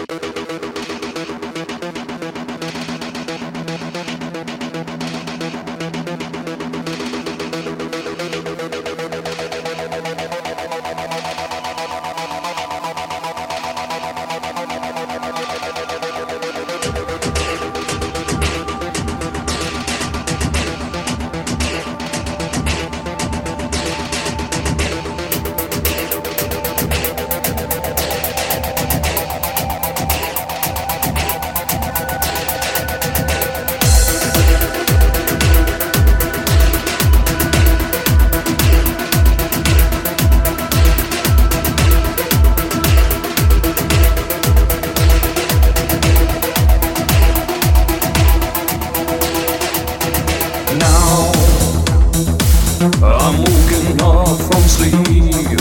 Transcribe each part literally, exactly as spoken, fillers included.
I'm woken up from sleep.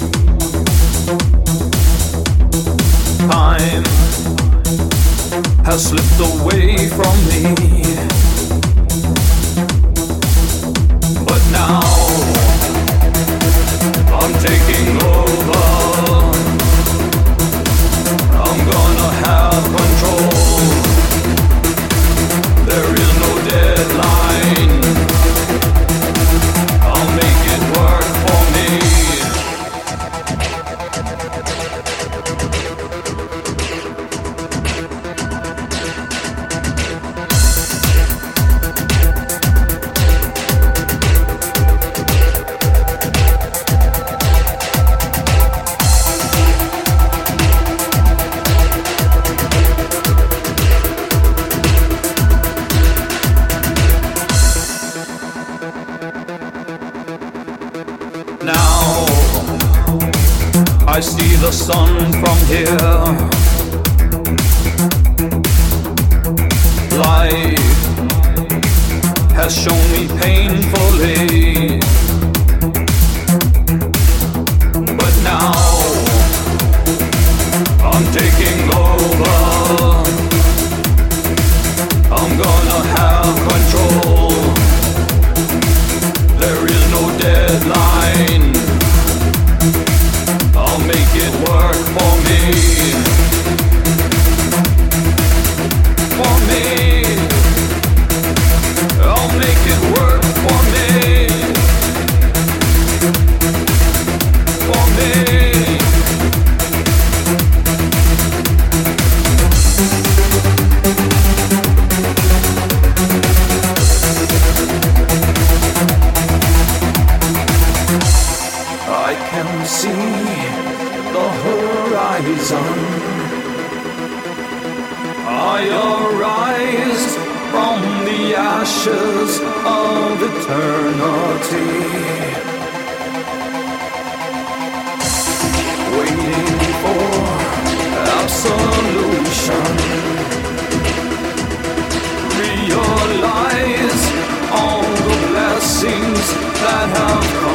Time has slipped away from me. But now I'm taking over. I'm gonna have control. There is no deadline. I'll make it work for me. Now I see the sun from here. Life has shown me painfully. But now I'm taking over. I'm gonna have control. There is no deadline. I'll make it work for me. For me. I'll make it work for me. For me. I can see the horizon. I arise from the ashes of eternity, waiting for absolution. Realize all the blessings that have come.